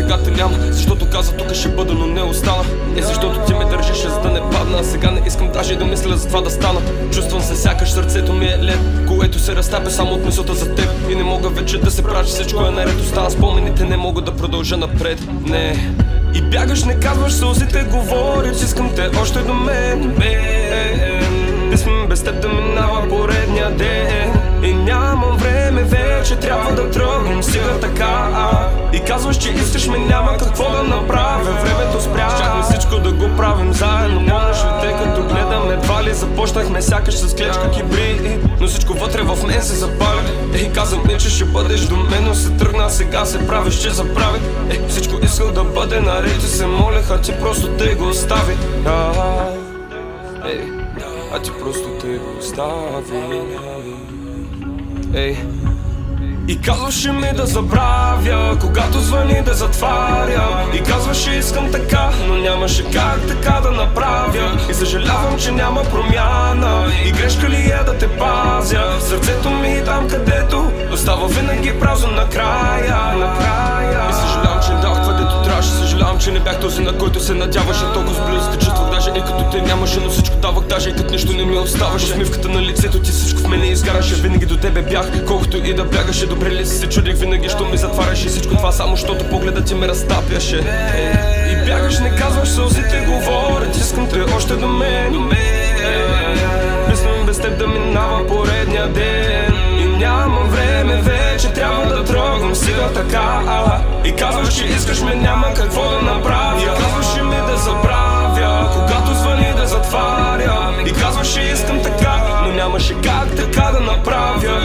сега те няма, защото каза тук ще бъда, но не остана. Защото ти ме държеше, за да не падна, а сега не искам даже и да мисля за това да стана. Чувствам се сякаш сърцето ми е лед, което се разтапя само от мисълта за теб. И не мога вече да се правя, че всичко е наред. Остана спомените, не мога да продължа напред. Не. И бягаш, не казваш, сълзите говорят, искам те още до мен. Без теб да минава поредния ден. И нямам време вече, трябва да тръгнем сега така. И казваш, че искаш ме, няма какво да направя. Времето спря, щяхме всичко да го правим заедно. Помниш ли те, като гледаме едва ли започнахме сякаш с клечка кибри. Но всичко вътре в мен се запали. И казвам ми, че ще бъдеш до мен, но се тръгна, а сега се правиш, че забрави. Всичко искал да бъде наред и се молеха, ти просто те го остави. А ти просто те го остави. И казваше ми да забравя, когато звъни да затваря. И казваше искам така, но нямаше как така да направя. И съжалявам, че няма промяна. И грешка ли е да те пазя? Сърцето ми там, където остава винаги празно накрая. И съжалявам, че не дах това, дето трябваше. Съжалявам, че не бях този, на който се надяваше. Толкова близо те чувствах, даже и като те нямаше. Но всичко давах, даже и като нищо не ми оставаше. Усмивката на лицето ти, всичко в мене изгараше. Винаги до тебе бях, колкото и да бягаше. Добре ли се чудих винаги, що ми затваряше. Всичко това само, защото погледът ти ме разтапяше. И бягаш, не казваш, сълзите говорят, искам те още до мен. Мислям без теб да минава поредния ден. И нямам време вече, трябва да тръгвам сега така. И казваш, че искаш ме, няма какво да направя. И казваш ми да забравя, когато звъни да затваря. И казваш, че искам така, но нямаше как така да направя.